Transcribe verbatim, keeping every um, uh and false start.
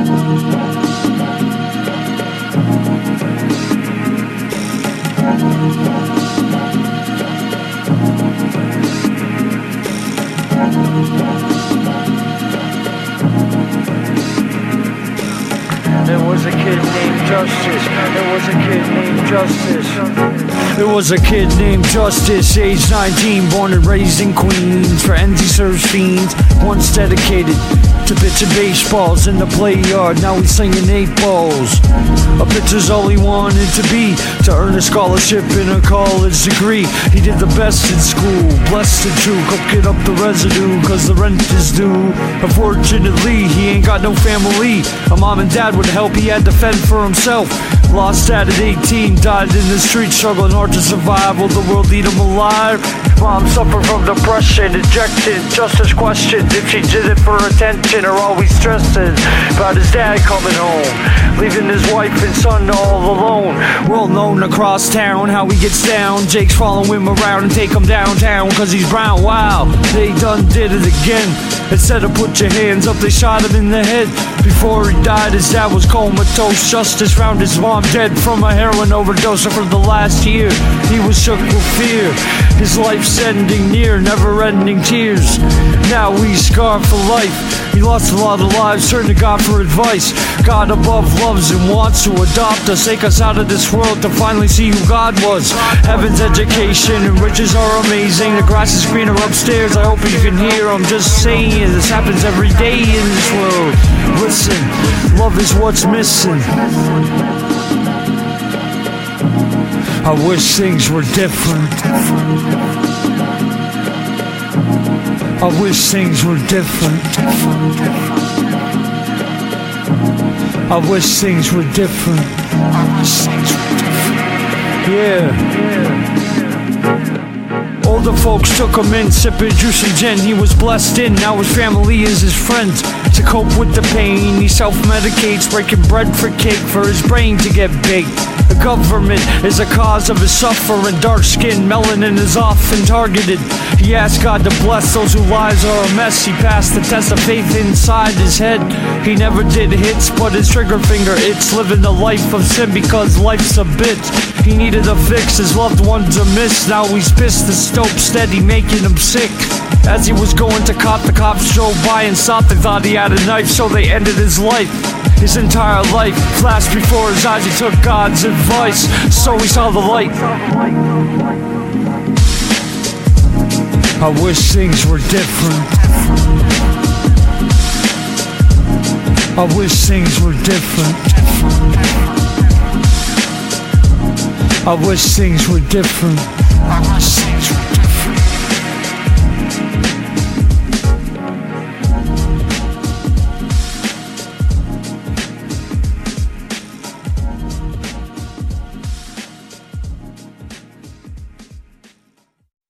There was a kid named Justice. There was a kid named Justice. There was a kid named Justice, age nineteen, born and raised in Queens. For ends he serves fiends, once dedicated to pitching baseballs in the play yard. Now he's slinging eight balls. A pitcher's all he wanted to be, to earn a scholarship and a college degree. He did the best in school, blessed and true, cooking up the residue, cause the rent is due. Unfortunately, he ain't got no family. A mom and dad would help, he had to fend for himself. Lost dad at eighteen, died in the streets, struggling hard to survive. Will the world eat him alive? Mom suffered from depression, injected Justice questioned if she did it for attention or always stressing about his dad coming home, leaving his wife and son all alone. Well known across town how he gets down. Jake's following him around and take him downtown cause he's brown. Wow, they done did it again. Instead of put your hands up, they shot him in the head. Before he died, his dad was comatose. Justice found his mom dead from a heroin overdose. And for the last year, he was shook with fear. His life's ending near, never-ending tears. Now he's scarred for life. He lost a lot of lives, turned to God for advice. God above loves and wants to adopt us, take us out of this world to finally see who God was. Heaven's education and riches are amazing. The grass is greener upstairs, I hope you can hear. I'm just saying, this happens every day in this world. Listen, love is what's missing. I wish things were different. I wish things were different. I wish things were different. Yeah. Older folks took him in, sipping juice and gin. He was blessed in, now his family is his friends. To cope with the pain, he self-medicates, breaking bread for cake for his brain to get baked. The government is a cause of his suffering. Dark skin, melanin is often targeted. He asked God to bless those whose lives are a mess. He passed the test of faith inside his head. He never did hits, but his trigger finger itched, living the life of sin because life's a bitch. He needed a fix, his loved ones are missed. Now he's pissed, the stope steady, making him sick. As he was going to cop, the cops drove by and stopped. They thought he had a knife, so they ended his life. His entire life flashed before his eyes. He took God's advice, so he saw the light. I wish things were different. I wish things were different. I wish things were different. I wish things were different.